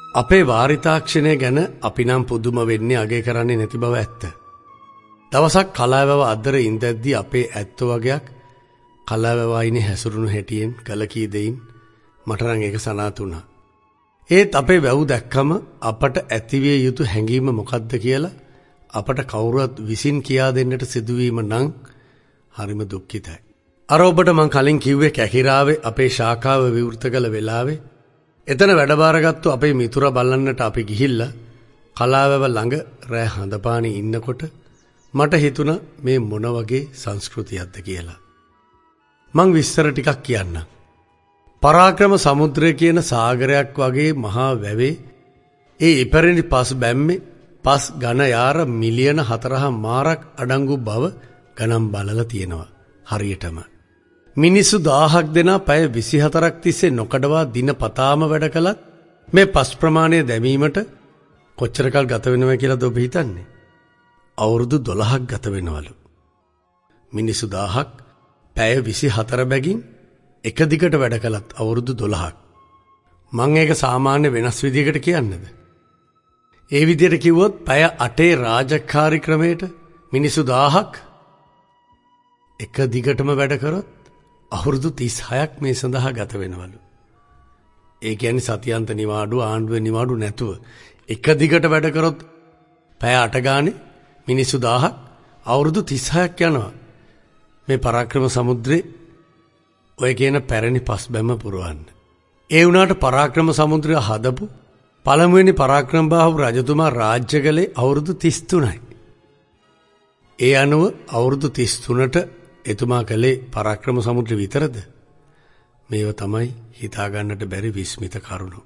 අපේ වාරිතාක්ෂණය ගැන අපි නම් පුදුම වෙන්නේ අගය කරන්නේ නැති බව ඇත්ත. දවසක් කලාවැව අද්දර ඉඳද්දී අපේ ඇත්තෝ වගේක් කලාවැවයිනේ හැසිරුණු හැටියෙන් කලකී දෙයින් මට නම් ඒක සනාථ වුණා. ඒත් අපේ වැව් දැක්කම අපට ඇතිවිය යුතු හැඟීම මොකක්ද කියලා අපට කවුරුත් විසින් කියා දෙන්නට සිදුවීම නම් හරිම දුක්ඛිතයි. අර ඔබට මං කලින් කිව්වේ කැකිරාවේ අපේ ශාඛාව විවෘත කළ වෙලාවේ එතන වැඩ බාරගත්තු අපේ මිතුරා බලන්නට අපි ගිහිල්ලා කලාවැව ළඟ රෑ හඳපානි ඉන්නකොට මට හිතුණා මේ මොන වගේ සංස්කෘතියක්ද කියලා. මං විස්තර ටිකක් කියන්නම්. පරාක්‍රම සමුද්‍රය කියන සාගරයක් වගේ මහා වැවේ ඒ ඉපැරණි පස් බැම්මේ පස් ඝන යාර මිලියන 4.5ක් අඩංගු බව ගණන් බලලා තියෙනවා හරියටම. මිනිස්සු 1000ක් දෙනා පැය 24ක් තිස්සේ නොකඩවා දිනපතාම වැඩ කළත් මේ පස් ප්‍රමාණය දැමීමට කොච්චර කල් ගත වෙනවද කියලාද ඔබ හිතන්නේ? අවුරුදු 12ක් ගත වෙනවලු. මිනිස්සු 1000ක් පැය 24 බැගින් එක දිගට වැඩ කළත් අවුරුදු 12ක්. මං ඒක සාමාන්‍ය වෙනස් විදිහකට කියන්නද? ඒ විදිහට කිව්වොත් පැය 8 රාජකාරී ක්‍රමයට මිනිස්සු 1000ක් එක දිගටම වැඩ කරොත් අවුරුදු 36ක් මේ සඳහා ගත වෙනවලු. ඒ කියන්නේ සතියන්ත නිවාඩු ආණ්ඩුවේ නිවාඩු නැතුව එක දිගට වැඩ කරොත් පැය 8 ගානේ මිනිස්සු 1000ක් අවුරුදු 36ක් යනවා. මේ පරාක්‍රම සමුද්‍රේ ඔය කියන පැරණි පස් බැම්ම පුරවන්න. ඒ වුණාට පරාක්‍රම සමුද්‍රය හදපු පළමුවෙනි පරාක්‍රම බාහු රජතුමා රාජ්‍ය කළේ අවුරුදු 33යි. ඒ අනුව අවුරුදු 33ට එතුමා කළේ පරාක්‍රම සමුද්‍රය විතරද? මේව තමයි හිතා ගන්නට බැරි විස්මිත කරුණු.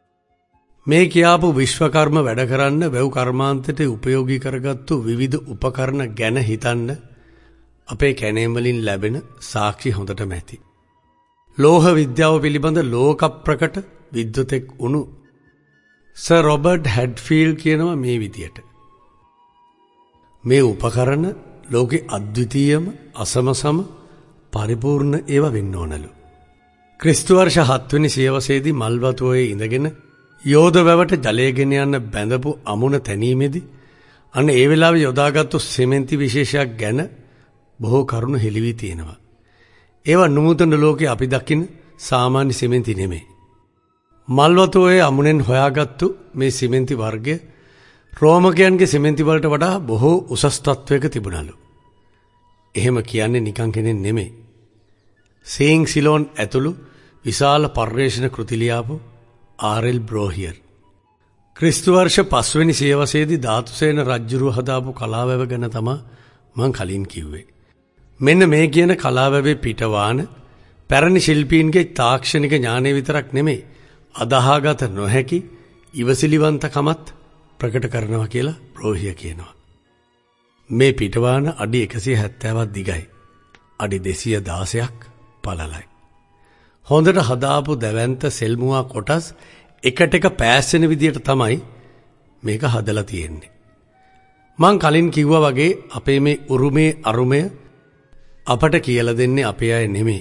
මේ කියාපු විශ්වකර්ම වැඩ කරන්න වැව් කර්මාන්තයට උපයෝගී කරගත්තු විවිධ උපකරණ ගැන හිතන්න අපේ කැණේම් වලින් ලැබෙන සාක්ෂි හොඳටම ඇති. ලෝහ විද්‍යාව පිළිබඳ ලෝක ප්‍රකට විද්වතෙක් වුණු සර් රොබර්ට් හැඩ්ෆීල්ඩ් කියනවා මේ විදියට. මේ උපකරණ ලෝකේ අද්විතීයම අසමසම පරිපූර්ණ ඒවා වෙන්න ඕනලු. ක්‍රිස්තු වර්ෂ 7 වෙනි සියවසේදී මල්වතුවේ ඉඳගෙන යෝධ වැවට ජලය ගෙන යන බැඳපු අමුණ තැනීමේදී අන්න ඒ වෙලාවේ යොදාගත්තු සිමෙන්ති විශේෂයක් ගැන බොහෝ කරුණු හෙළි වී තියෙනවා. ඒවා නූතන ලෝකේ අපි දකින සාමාන්‍ය සිමෙන්ති නෙමෙයි. මල්වතුවේ අමුණෙන් හොයාගත්තු මේ සිමෙන්ති වර්ගය රෝමකයන්ගේ සිමෙන්ති වලට වඩා බොහෝ උසස් තත්වයක තිබුණලු. එහෙම කියන්නේ නිකන් කෙනෙක් නෙමෙයි. සේයින් සිලෝන් ඇතුළු විශාල පර්යේෂණ කෘති ලියාපු ආර්.එල්. බ්‍රෝහියර්. ක්‍රිස්තු වර්ෂ 5 වෙනි සියවසේදී ධාතුසේන රජුරුව හදාපු කලාවැව ගැන තමයි මං කලින් කිව්වේ. මෙන්න මේ කියන කලාවැවේ පිටවාන පැරණි ශිල්පීන්ගේ තාක්ෂණික ඥානය විතරක් නෙමෙයි අදහාගත නොහැකි ඉවසිලිවන්තකමත් ප්‍රකට කරනවා කියලා බ්‍රෝහියර් කියනවා. මේ පිටවාන අඩි 170ක් දිගයි. අඩි 216ක් පළලයි. හොඳට හදාපු දැවැන්ත සෙල්මුවා කොටස් එකට එක පෑස්සෙන විදියට තමයි මේක හදලා තියෙන්නේ. මං කලින් කිව්වා වගේ අපේ මේ උරුමේ අරුමය අපට කියලා දෙන්නේ අපේ අය නෙමෙයි.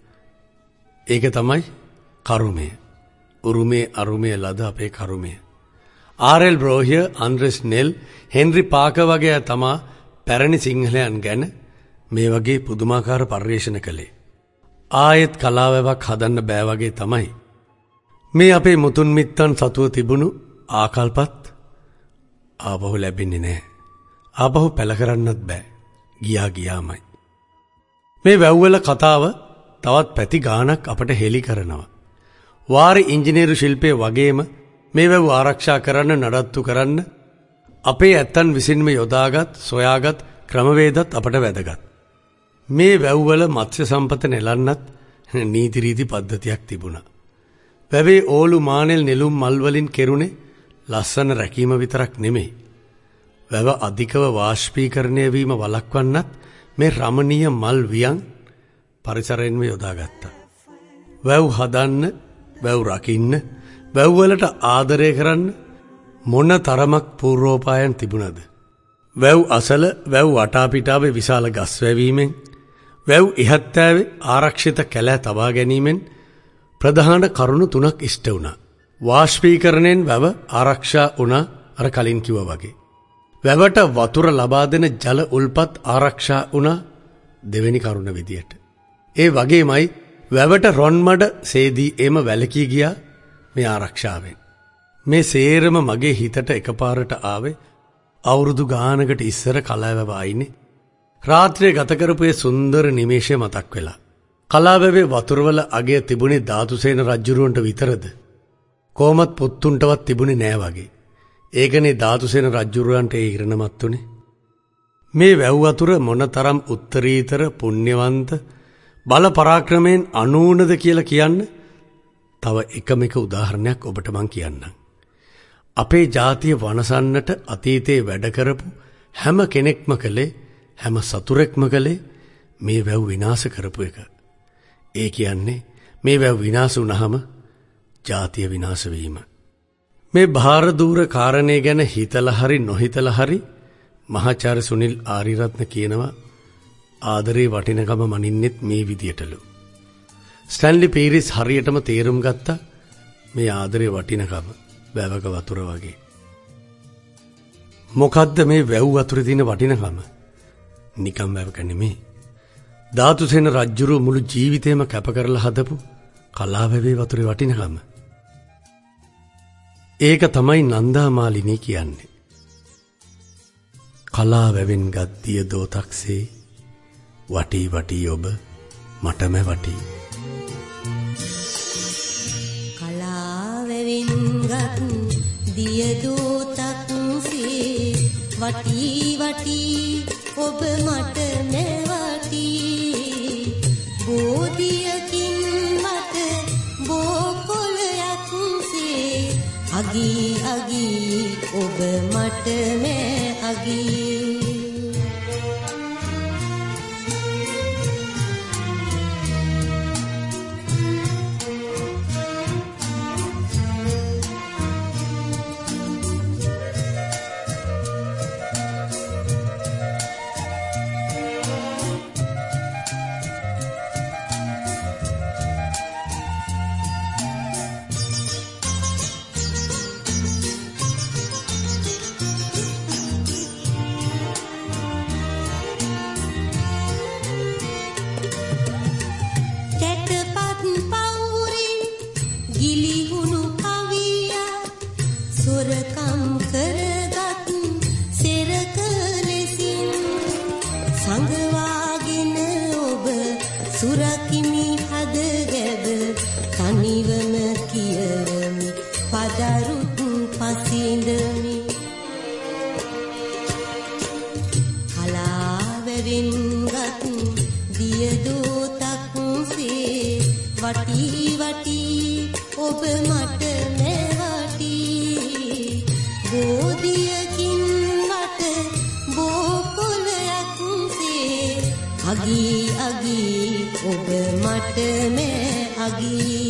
ඒක තමයි කරුමය. උරුමේ අරුමය ලද අපේ කරුමය. ආර්.එල්. බ්‍රෝහියර්, ආන්ඩ්‍රෙස් නෙල්, හෙන්රි පාකර් වගේ තමා පැරණි සිංහලයන් ගැන මේ වගේ පුදුමාකාර පර්යේෂණ කළේ. ආයෙත් කලාවැවක් හදන්න බෑ වගේ තමයි මේ අපේ මුතුන් මිත්තන් සතුව තිබුණු ආකල්පත් ආපහු ලැබෙන්නේ නැහැ. ආපහු පැල කරන්නත් බෑ. ගියාමයි. මේ වැව්වල කතාව තවත් පැති ගානක් අපට හෙළි කරනවා. වාරි ඉංජිනේරු ශිල්පයේ වගේම මේ වැව් ආරක්ෂා කරන්න නඩත්තු කරන්න අපේ ඇත්තන් විසින්ම යොදාගත් සොයාගත් ක්‍රමවේදත් අපට වැදගත්. මේ වැව්වල මත්ස්‍ය සම්පත නෙලන්නත් නීති රීති පද්ධතියක් තිබුණා. වැවේ ඕලු මානෙල් නෙළුම් මල් වලින් කෙරුණේ ලස්සන රැකීම විතරක් නෙමෙයි. වැව අධිකව වාෂ්පීකරණය වීම වළක්වන්නත් මේ රමණීය මල් වියන් පරිසරයෙන්ම යොදාගත්තා. වැව් හදන්න, වැව් රකින්න, වැව් වලට ආදරය කරන්න මොන තරමක් පූර්වෝපායන් තිබුණද? වැව් අසල වැව් වටාපිටාවේ විශාල ගස් වැවීමෙන්, වැව් ඉහත්තාවේ ආරක්ෂිත කැලෑ තබා ගැනීමෙන් ප්‍රධාන කරුණු 3ක් ඉෂ්ට වුණා. වාෂ්පීකරණයෙන් වැව ආරක්ෂා වුණා අර කලින් කිව්වා වගේ. වැවට වතුර ලබා දෙන ජල උල්පත් ආරක්ෂා වුණා දෙවෙනි කරුණ විදියට. ඒ වගේමයි වැවට රොන්මඩ සේදී එම වැලකී ගියා මේ ආරක්ෂාවෙන්. මේ සේරම මගේ හිතට එකපාරට ආවේ අවුරුදු ගානකට ඉස්සර කලාවැව ආයිනේ. රාත්‍රියේ ගත කරපු ඒ සුන්දර නිමේෂය මතක් වෙලා. කලාවැවේ වතුරවල අගය තිබුණේ ධාතුසේන රජුරවන්ට විතරද? කොහොමත් පුත්තුන්ටවත් තිබුණේ නෑ වගේ. ඒකනේ ධාතුසේන රජුරවන්ට ඒ ඉරණමත් උනේ. මේ වැව් වතුර මොනතරම් උත්තරීතර පුණ්‍යවන්ත බල පරාක්‍රමයෙන් අනූනද කියලා කියන්න තව එකම උදාහරණයක් ඔබට මං කියන්නම්. අපේ ජාතිය වනසන්නට අතීතයේ වැඩ කරපු හැම කෙනෙක්ම කළේ හැම සතුරෙක්ම කළේ මේ වැව් විනාශ කරපු එක. ඒ කියන්නේ මේ වැව් විනාශ වුණාම ජාතිය විනාශ වීම. මේ භාර දූර කාරණේ ගැන හිතලා හරි නොහිතලා හරි මහාචාර්ය සුනිල් ආරියරත්න කියනවා ආදරේ වටිනකම මනින්නෙත් මේ විදියටලු. ස්ටැන්ලි පීරිස් හරියටම තේරුම් ගත්තා මේ ආදරේ වටිනකම වැවක වතුර වගේ. මොකද්ද මේ වැව් වතුරේ තියෙන වටිනකම? නිකම් වැවක නෙමෙයි. ධාතුසේන රජුරු මුළු ජීවිතේම කැප කරලා හදපු කලාවැවේ වතුරේ වටිනකම. ඒක තමයි නන්දාමාලිනී කියන්නේ. කලාවැවෙන් ගත් දිය දෝතක්සේ වටී වටී ඔබ මටම වටී. කලාවැවෙන් ගත් දිය දෝතක්සේ වටී වටී ඔබ මටම වටී. බෝධියකින් මට බෝකොළයක්සේ අගී අගී ඔබ මටම අගී. සුරකිමි හදගැබ තනිවම කියවමි පදරුත් පසිඳමි. කලාවැවෙන් ගත් දිය දෝතක්සේ වටී වටී ඔබ මට නැවටී. බෝධියකින් මට බෝකොළයක්සේ අගී අගී ඔබ මටම අගී.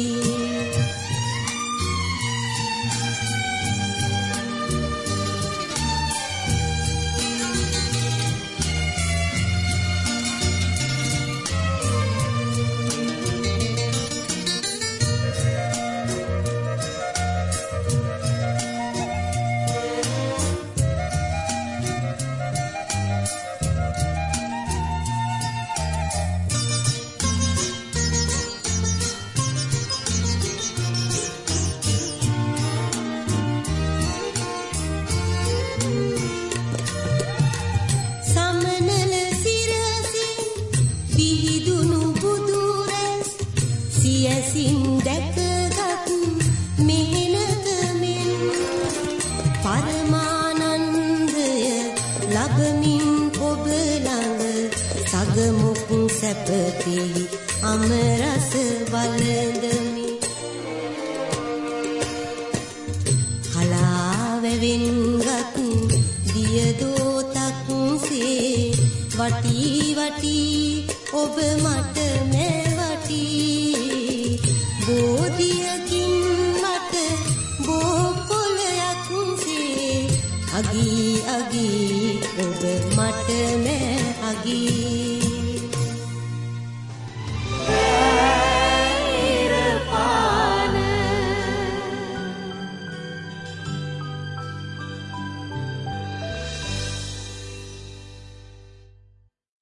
සියසින් දැකගත් මෙහෙණකමින් පරමානන්දය ලබමින් ඔබ ළඟ සගමුක් සැපති අමරස වළඳමි. කලාවැවෙන් ගත් දිය දෝතක්සේ වටී වටී ඔබ මට බෝධියකින් මට බෝකොළයක්සේ අගී අගී